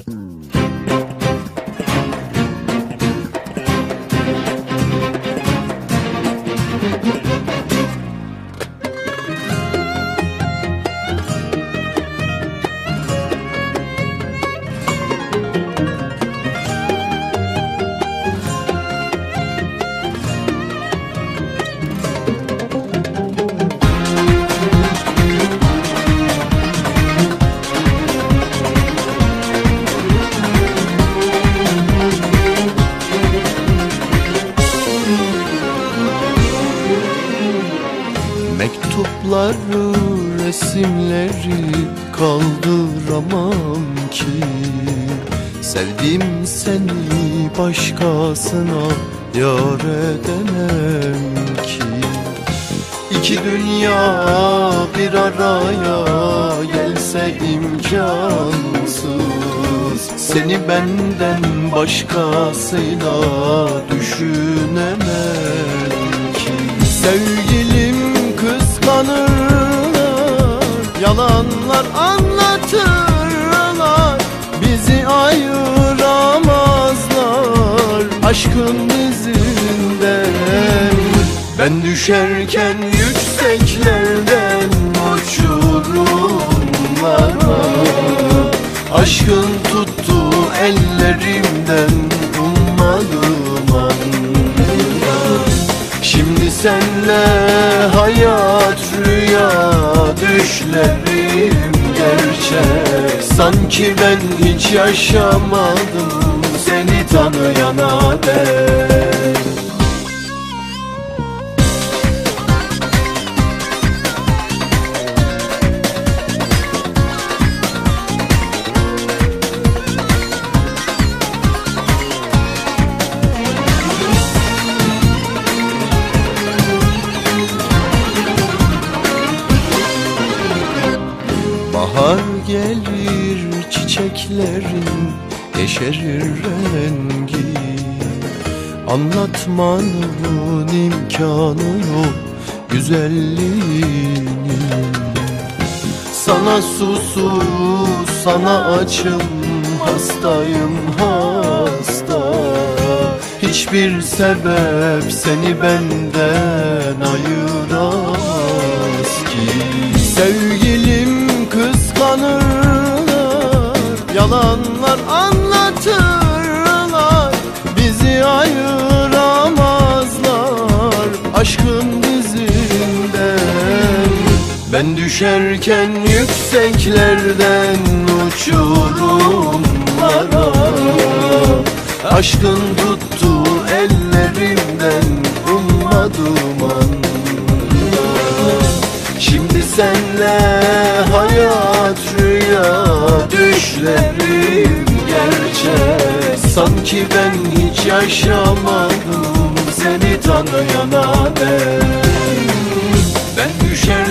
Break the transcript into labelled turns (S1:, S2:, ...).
S1: Mektupları, resimleri kaldıramam ki. Sevdim seni başkasına yar edemem ki. İki dünya bir araya gelse imkansız. Seni benden başkasıyla düşünemem ki. Sevgilim kıskanırlar, yalanlar anlatırlar, bizi ayıramazlar aşkın izinden. Ben düşerken yükseklerden uçurumlara, aşkın tuttu ellerimden ummadım anda. Şimdi senle hayat rüya, düşlerim gerçek. Sanki ben hiç yaşamadım seni tanıyana dek. Bahar gelir, çiçeklerin yeşerir rengi. Anlatmanın imkanı yok güzelliğini. Sana susuz, sana açım, hastayım hasta. Hiçbir sebep seni benden ayıramaz ki. Sevgilim kıskanırlar, yalanlar anlatırlar, bizi ayıramazlar aşkın dizinden. Ben düşerken yükseklerden uçurumlara, aşkın tuttu ellerimden ummadım anda. Şimdi senle hayat rüya, düşlerim gerçek. Sanki ben hiç yaşamadım seni tanıyana dek. Ben düşer